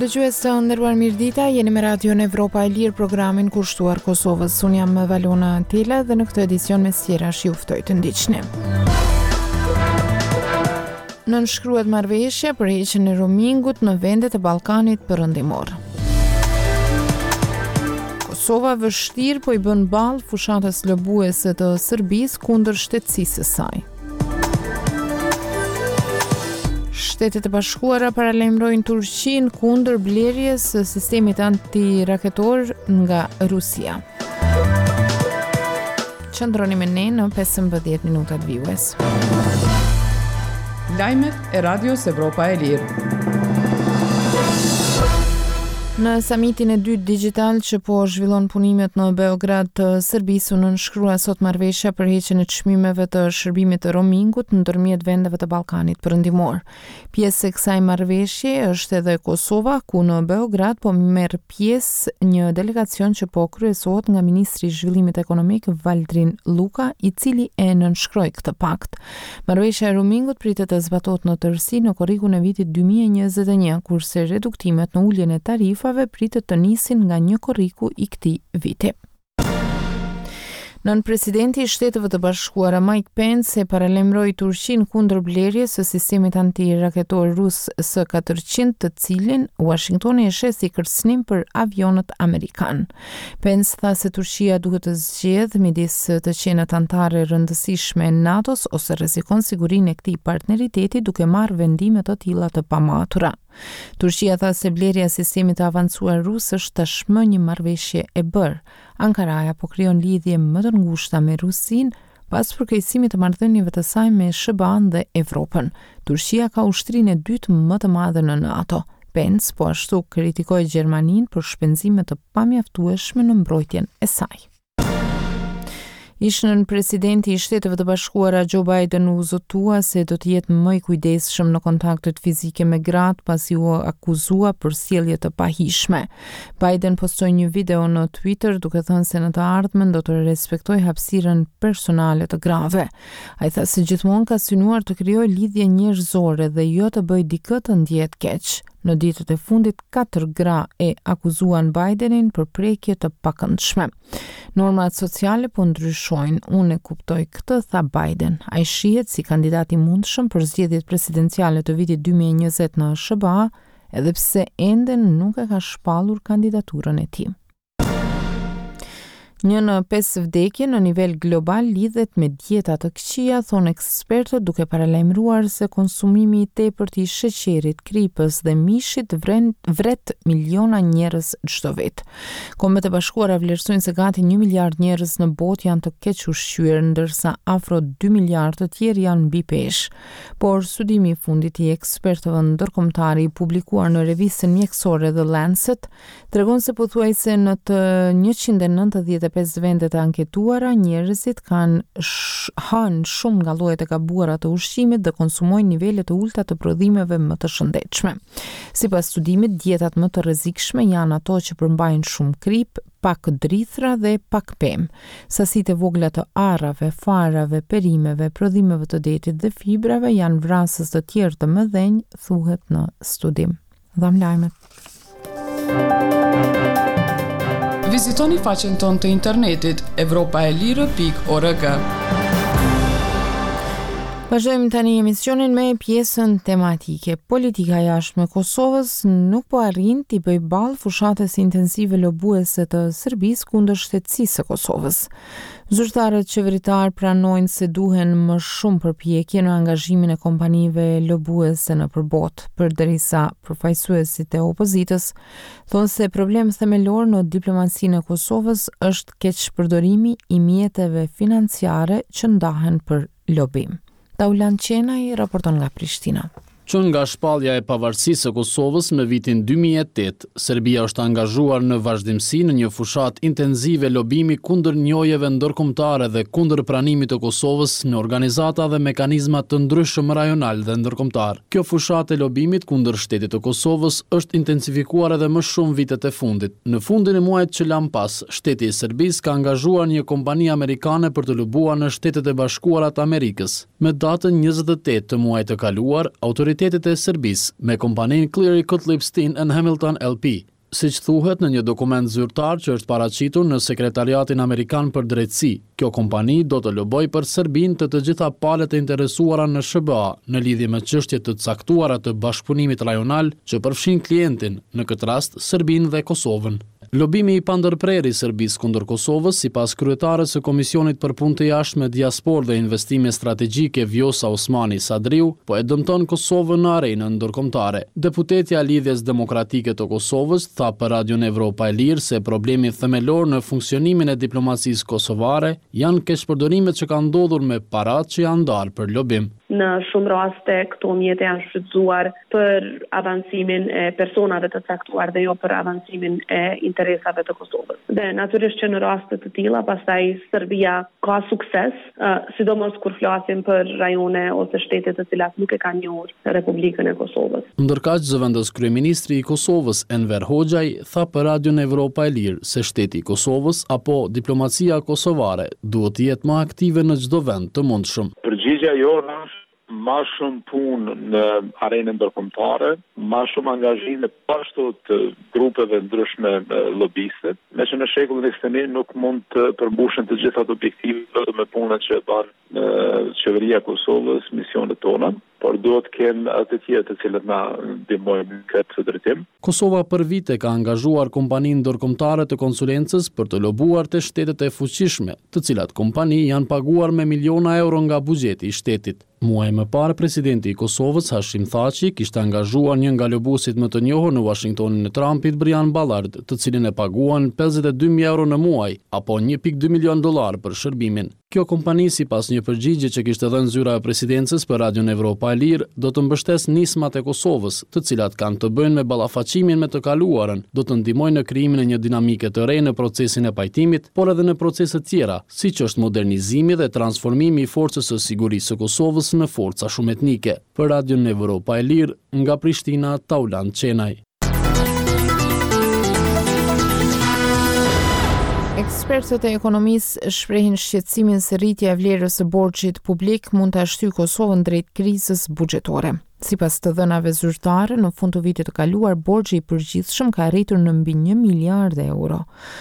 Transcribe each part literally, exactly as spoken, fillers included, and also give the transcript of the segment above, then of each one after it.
Dëgjues të nderuar, mirëdita, jeni me Radion Evropa e Lirë, programin kushtuar Kosovës. Unë jam Valona Antela dhe në këtë edicion me sqarash ju ftoj të ndiqni. Nënshkruhet marrëveshje për heqjen e roamingut në vendet e Ballkanit Perëndimor. Kosova vështirë po i bën ball fushatës lobuese të Serbisë kundër shtetësisë së saj. Shtetet e Bashkuara paralajmërojnë Turqinë kundër blerjes së sistemit antiraketor nga Rusia. Qëndroni me ne në pesëmbëdhjetë minutat vijues. Lajmet e Radios Evropa e Lirë. Në samitin e dytë digital që po zhvillon punimet në Beograd të Serbisë, u nënshkrua sot marrëveshja për heqjen e çmimeve të shërbimit të roamingut ndërmjet vendeve të Ballkanit Perëndimor. Pjesë e kësaj marrëveshje është edhe Kosova, ku në Beograd po merr pjesë një delegacion që po kryesohet nga ministri i zhvillimit ekonomik Valdrin Luka, i cili e nënshkroi këtë pakt. Marrëveshja e roamingut pritet të zbatohet në tërësi në korrikun e vitit dy mijë e njëzet e një, kurse reduktimet në uljen e tarifave pritet të nisin nga një korriku i këtij viti. Nën presidenti i Shteteve të Bashkuara Mike Pence e paralajmëroi Turqinë kundër blerjes së sistemit antiraketor rus S katërqind, të cilin Washingtoni e sheh si kërcënim për avionët amerikan. Pence tha se Turqia duhet të zgjedhë midis të qenë anëtare rëndësishme e NATO-s ose rrezikon sigurinë e këtij partneriteti duke marrë vendime të tilla të pamatura. Turqia tha se blerja e sistemit të avancuar rus është tashmë një marrëveshje e bërë. Ankaraja po krijon lidhje më të ngushta me Rusinë pas përkeqësimit të marrëdhënieve të saj me S B A-n dhe Evropën. Turqia ka ushtrinë e dytë më të madhe në NATO. Pence po ashtu kritikoi Gjermaninë për shpenzime të pamjaftueshme në mbrojtjen e saj. Ishën presidenti i Shteteve të Bashkuara Joe Biden u zotua se do të jetë më i kujdesshëm në kontaktet fizike me gratë pasi u akuzua për sjellje të pahishme. Biden postoi një video në Twitter duke thënë se në të ardhmen do të respektojë hapësirën personale të grave. Ai tha se gjithmonë ka synuar të krijojë lidhje njerëzore dhe jo të bëjë dikë të ndihet keq. Në ditët e fundit, katër gra e akuzuan Bidenin për prekje të pakëndshme. Normat sociale po ndryshojnë, unë e kuptoj këtë, tha Biden. Ai shihet si kandidat i mundshëm për zgjedhjet presidenciale të vitit dy mijë e njëzet në S B A, edhe pse ende nuk e ka shpallur kandidaturën e tij. Një në pesë vdekje në nivel global lidhet me dieta të këqija, thonë ekspertët, duke paralajmëruar se konsumimi i tepërt i sheqerit, kripës dhe mishit vren, vret miliona njerëz çdo vit. Kombet e Bashkuara vlerësojnë se gati një miliard njerëz në botë janë të keq ushqyer, ndërsa afro dy miliard të tjerë janë mbi peshë. Por studimi i fundit i ekspertëve ndërkombëtar i publikuar në revistën mjekësore The Lancet tregon se pothuajse në të njëqind e nëntëdhjetë e pesë vende të anketuara, njerëzit kanë sh- hënë shumë nga llojet e gabuara të ushqimit dhe konsumojnë nivele të ulta të prodhimeve më të shëndetshme. Sipas studimit, dietat më të rrezikshme janë ato që përmbajnë shumë krip, pak drithra dhe pak pemë. Sasitë e vogla të arrave, farave, perimeve, prodhimeve të detit dhe fibrave janë vrasës të tjerë të mëdhenj, thuhet në studim. Dham lajmet. Vizitoni faqen tonë të internetit evropaelire pikë org. Vazhdojmë tani emisionin me pjesën tematike. Politika jashtme e Kosovës nuk po arrin t'i bëjë ball fushatës intensive lobuese të Serbisë kundër shtetësisë së Kosovës. Zyrtarët qeveritar pranojnë se duhen më shumë përpjekje në angazhimin e kompanive lobuese në përbot, përderisa përfaqësuesit e opozitës thonë se problem themelor në diplomasinë e Kosovës është keqpërdorimi i mjeteve financiare që ndahen për lobim. Taulan Qenaj raporton nga Prishtina. Që nga shpallja e pavarësisë së Kosovës në vitin dy mijë e tetë, Serbia është angazhuar në vazhdimsi në një fushat intenzive lobimi kundër njojeve ndërkombëtare dhe kundër pranimit të Kosovës në organizata dhe mekanizma të ndryshëm rajonal dhe ndërkombëtar. Kjo fushat e lobimit kundër shtetit të Kosovës është intensifikuar edhe më shumë vitet e fundit. Në fundin e muajit që lan pas, shteti i Serbisë ka angazhuar një kompani amerikane për të lobuar në Shtetet e Bashkuara të Amerikës. Me datën njëzet e tetë të muajit të kaluar, autoritetet autoritetet e Serbisë me kompaninë Cleary Kotlipstin and Hamilton L P. Siç thuhet në një dokument zyrtar që është paraqitur në Sekretariatin Amerikan për Drejtësi, kjo kompani do të lobojë për Serbinë të të gjitha palët e interesuara në S B A në lidhje me çështje të caktuara të bashkëpunimit rajonal që përfshin klientin, në këtë rast Serbinë dhe Kosovën. Lobimi i pandërprerë i Serbisë kundër Kosovës, sipas kryetares së Komisionit për Punë të Jashtme, Diasporë dhe Investime Strategjike Vjosa Osmani Sadriu, po e dëmton Kosovën në arenën ndërkombëtare. Deputetja e Lidhjes Demokratike të Kosovës tha për Radion Evropa e Lirë se problemi themelor në funksionimin e diplomacisë kosovare janë keqpërdorimet që kanë ndodhur me paratë që janë ndarë për lobim. Në shumë raste këto mjete janë shfrytzuar për avancimin e personave të caktuar dhe jo për avancimin e interesave të Kosovës. Dhe natyrisht që në raste të tilla pastaj Serbia ka sukses, uh, sidomos kur flasim për rajone ose shtete të cilat nuk e kanë njohur Republikën e Kosovës. Ndërkaq zëvendës kryeministri i Kosovës Enver Hoxhaj tha për Radion Evropa e Lirë se shteti i Kosovës apo diplomacia kosovare duhet të jetë më aktive në çdo vend të mundshëm. Përgjigjja jone është ma shumë punë në arenën ndërkombëtare, ma shumë angazhime pashtu të grupeve ndryshme lobiste, me që në shekullin e ekstremt nuk mund të përmbushen të gjitha objektivat me punën që bën qeveria e Kosovës, misionet tona, por duhet të kemë atë tjerë të cilët na ndihmojnë këtë drejtim. Kosova për vite ka angazhuar kompaninë ndërkombëtare të konsulencës për të lobuar te shtetet e fuqishme, të cilat kompani janë paguar me miliona euro nga buxheti i shtetit. Muaj më parë, presidenti i Kosovës, Hashim Thaçi, kishte angazhuar një nga lobuesit më të njohur në Washingtonin e Trumpit, Brian Ballard, të cilin e paguan pesëdhjetë e dy mijë euro në muaj, apo një pikë dy milion dollar për shërbimin. Kjo kompani, sipas një përgjigje që kishte dhënë zyra e presidencës për Radion Evropa e Lirë, do të mbështes nismat e Kosovës, të cilat kanë të bëjnë me ballafaqimin me të kaluarën, do të ndihmojnë në krijimin e një dinamike të re në procesin e pajtimit, por edhe në procese të tjera, siç është modernizimi dhe transformimi i forcës së sigurisë së Kosovës në forca shumë etnike. Për Radion Evropa e Lirë, nga Prishtina, Tauland Çenaj. Ekspertët e ekonomisë shprehin shqetësimin se rritja e vlerës së borxhit publik mund ta shtyjë Kosovën drejt krizës buxhetore. Sipas të dhënave zyrtare, në fund të vitit të kaluar, borxhi i përgjithshëm ka arritur në mbi një miliard euro.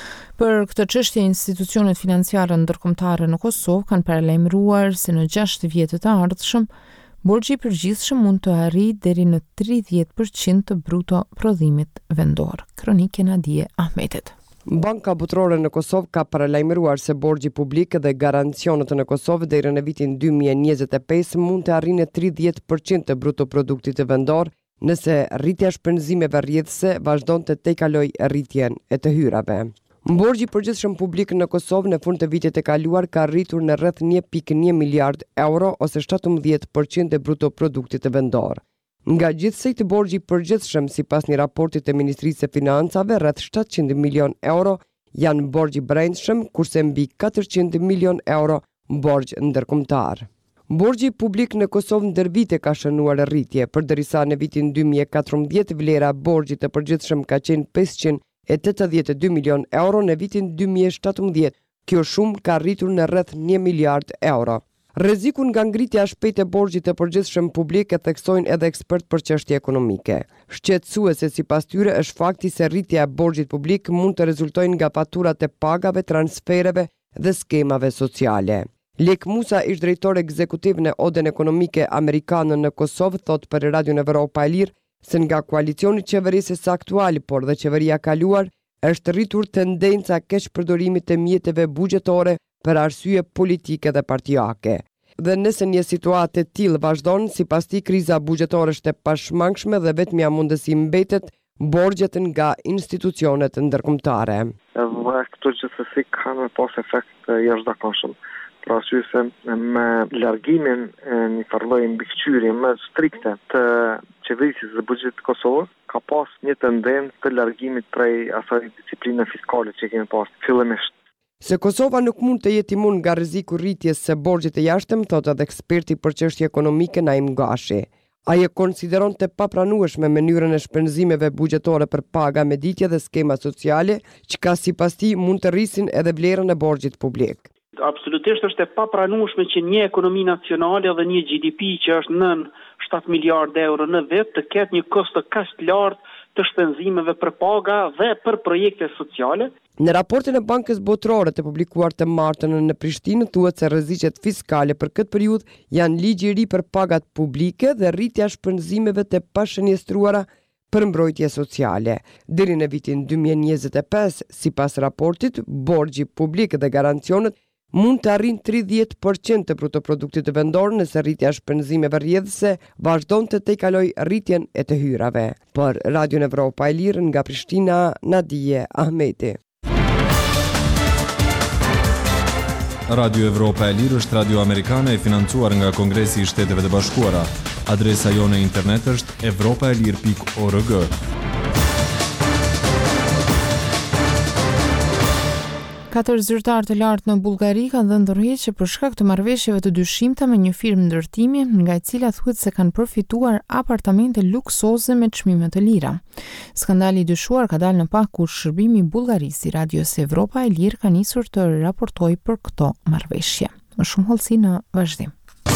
Për këtë çështje, institucionet financiare ndërkombëtare në Kosovë kanë paralajmëruar se në gjashtë vjet të ardhshëm, borxhi i përgjithshëm mund të arrijë deri në tridhjetë përqind të bruto prodhimit vendor. Kronikë Nadije Ahmetit. Banka Botërore në Kosovë ka paralajmëruar se borxhi publik dhe garancionet në Kosovë deri në vitin dy mijë e njëzet e pesë mund të arrijë tridhjetë përqind të bruto produktit të vendor, nëse rritja e shpenzimeve rrjedhëse vazhdon të tejkalojë rritjen e të hyrave. Borxhi i përgjithshëm publik në Kosovë në fund të vitit të kaluar ka rritur në rreth një pikë një miliard euro ose shtatëmbëdhjetë përqind të bruto produktit të vendor. Nga gjithsej të borxhi i përgjithshëm, sipas një raporti të Ministrisë së Financave, rreth shtatëqind milion euro janë borxhi i brendshëm, kurse mbi katërqind milion euro borxh ndërkombëtar. Borxhi publik në Kosovë ndër vite ka shënuar rritje, përderisa në vitin dy mijë e katërmbëdhjetë vlera e borxhit të përgjithshëm ka qenë pesëqind e tetëdhjetë e dy milion euro, në vitin dy mijë e shtatëmbëdhjetë kjo shumë ka rritur në rreth një miliard euro. Rrezikun nga ngritja e shpejtë e borxhit të përgjithshëm publik e theksojnë edhe ekspertë për çështje ekonomike. Shqetësuese sipas tyre është fakti se rritja e borxhit publik mund të rezultojnë nga faturat e pagave, transfereve dhe skemave sociale. Lek Musa, ish drejtor ekzekutiv në Odën Ekonomike Amerikane në Kosovë, thot për Radion Evropa e Lirë se nga koalicioni qeverisës aktual, por dhe qeveria kaluar, është rritur tendenca keqpërdorimit të mjeteve buxhetore për arsye politike dhe partijake. Dhe nëse një situatë e tillë vazhdon, sipas tij kriza buxhetore është e pashmangshme dhe vetmja mundësi mbetet borxhet nga institucionet ndërkombëtare. Dhe këto gjithsesi kanë pas efekt jashtëzakonshëm. Pra arsye se me largimin e një farloj mbikëqyrje më strikte të qeverisë së buxhetit të Kosovës, ka pas një tendencë të largimit prej asaj disipline fiskale që kemi pas fillimisht. Se Kosova nuk mund të jetë imun nga rreziku rritjes së borxhit të jashtëm, thot edhe eksperti për çështje ekonomike Naim Gashi. Ai e konsideron të papranueshme mënyrën e shpenzimeve buxhetore për paga, meditje dhe skema sociale, që ka sipas tij mund të rrisin edhe vlerën e borxhit publik. Absolutisht është e papranueshme që një ekonomi nacionale dhe një G D P që është nën shtatë miliardë euro në vit të ketë një kosto kaq të lartë të shpenzimeve për paga dhe për projekte sociale. Në raportin e Bankës Botërore të publikuar të martën në Prishtinë thuhet se rreziqet fiskale për këtë periudhë janë ligji i ri për pagat publike dhe rritja e shpenzimeve të pashënjestruara për mbrojtje sociale. Deri në vitin dy mijë e njëzet e pesë, sipas raportit, borxhi publik dhe garancionet mund të arrijnë tridhjetë përqind të brutoproduktit të vendor nëse rritja e shpenzimeve rrjedhëse vazhdonte të kalojë rritjen e të hyrave. Për Radion Evropa e Lirë nga Prishtina, Nadije Ahmeti. Radio Evropa e Lirë është radio amerikane e financuar nga Kongresi i Shteteve të Bashkuara. Adresa jone internet është evropaelir pikë org. Katër zyrtarë të lartë në Bullgari kanë dhënë dorëheqje për shkak të marrëveshjeve të dyshimta me një firmë ndërtimi, nga e cila thuhet se kanë përfituar apartamente luksoze me çmime të lira. Skandali i dyshuar ka dalë në pak kur shërbimi i Bullgarisë i Radios Evropa e Lirë ka nisur të raportojë për këto marrëveshje. Më shumë hollësi në vazhdim.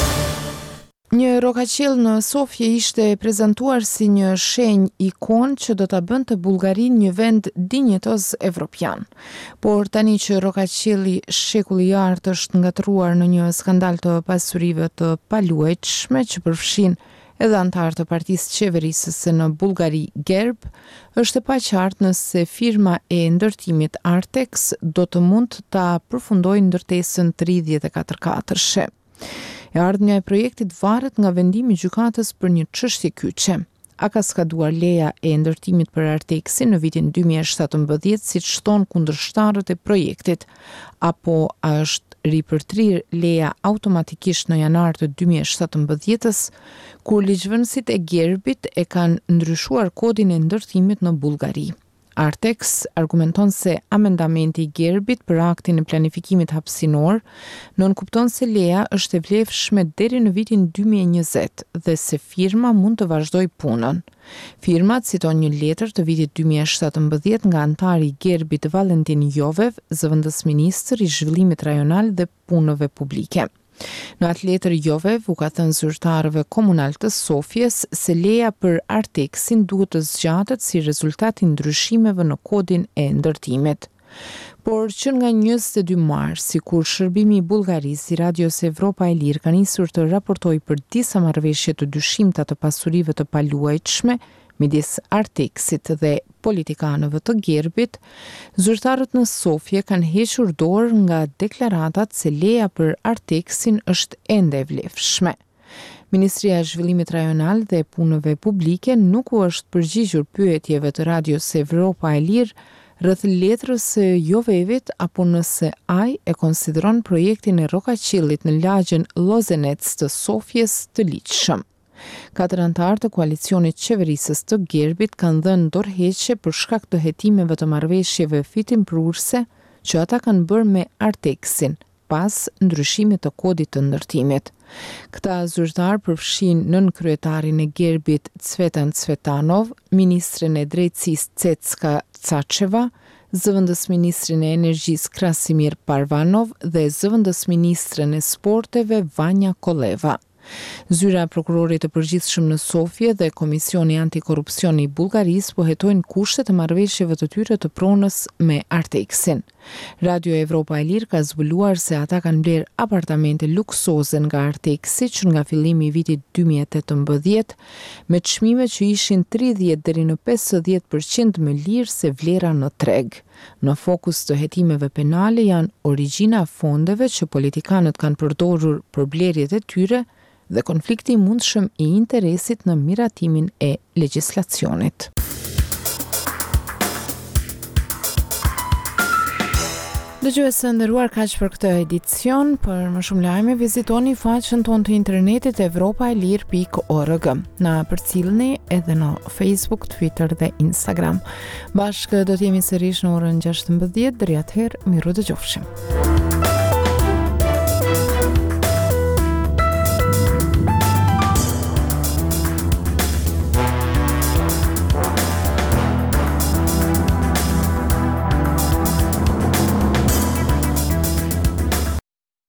Një rokaqell në Sofje ishte prezantuar si një shenjë ikon që do ta bënte Bullgarinë një vend dinjetoz evropian. Por tani që rokaqelli shekulli i artë është ngatruar në një skandal të pasurive të paluajtshme që përfshin edhe antar të partisë qeverisëse në Bullgari Gerb, është e paqartë nëse firma e ndërtimit Artex do të mund ta përfundojë ndërtesën tridhjetë e katër katërshe. E ardhmja e projektit varet nga vendimi i gjykatës për një çështje kyçe. A ka skaduar leja e ndërtimit për Artexin në vitin dy mijë e shtatëmbëdhjetë siç thon kundërshtarët e projektit, apo a është ripërtrir leja automatikisht në janar të dy mijë e shtatëmbëdhjetës, kur ligjvënësit e Gerbit e kanë ndryshuar kodin e ndërtimit në Bullgari. Artex argumenton se amendamenti i Gerbit për aktin e planifikimit hapësinor nënkupton se leja është e vlefshme deri në vitin dy mijë e njëzet dhe se firma mund të vazhdojë punën. Firma citon një letër të vitit dy mijë e shtatëmbëdhjetë nga antari i Gerbit Valentin Jovev, zëvendës ministër i zhvillimit rajonal dhe punëve publike. Në atë letër Jovev u ka thënë zyrtarëve komunal të Sofjes se leja për Artexin duhet të zgjatet si rezultat i ndryshimeve në kodin e ndërtimit. Por që nga njëzet e dy mars, sikur shërbimi i Bullgarisë i Radios Evropa e Lirë ka nisur të raportojë për disa marrëveshje të dyshimta të pasurive të paluajtshme midis Artexit dhe politikanëve të Gerbit, zyrtarët në Sofje kanë hequr dorë nga deklaratat se leja për Artexin është ende e vlefshme. Ministria e Zhvillimit Rajonal dhe Punëve Publike nuk u është përgjigjur pyetjeve të Radios Evropa e Lirë rreth letrës së Jovevit apo nëse ai e konsideron projektin e rokaqellit në lagjen Lozenec të Sofjes të ligjshëm. Katër antarë të koalicionit qeverisës të Gerbit kanë dhënë dorëheqje për shkak të hetimeve të marrëveshjeve fitimprurse që ata kanë bërë me Artexin pas ndryshimit të kodit të ndërtimit. Këta zyrtar përfshin nën kryetarin e Gerbit Cvetan Cvetanov, ministren e drejtësisë Cecka Cacheva, zëvendës ministrin e energjisë Krasimir Parvanov dhe zëvendës ministren e sporteve Vanja Koleva. Zyra e prokurorit të përgjithshëm në Sofje dhe Komisioni Antikorrupsioni i Bullgarisë po hetojnë kushtet e marrëveshjeve të tyre të pronës me Artexin. Radio Evropa e Lirë ka zbuluar se ata kanë blerë apartamente luksoze nga Artexi që nga fillimi i vitit dy mijë e tetëmbëdhjetë me çmime që ishin tridhjetë deri në pesëdhjetë përqind më lirë se vlera në treg. Në fokus të hetimeve penale janë origjina e fondeve që politikanët kanë përdorur për blerjet e tyre dhe konflikti i mundshëm i interesit në miratimin e legjislacionit. Dëgjuesë nderuar, kaq për këtë edicion. Për më shumë lajme vizitoni faqen tonë të internetit evropaelir pikë org. Na përcjellni edhe në Facebook, Twitter dhe Instagram. Bashkë do të jemi sërish në orën gjashtëmbëdhjetë. Deri atëherë, miru dëgjofshim.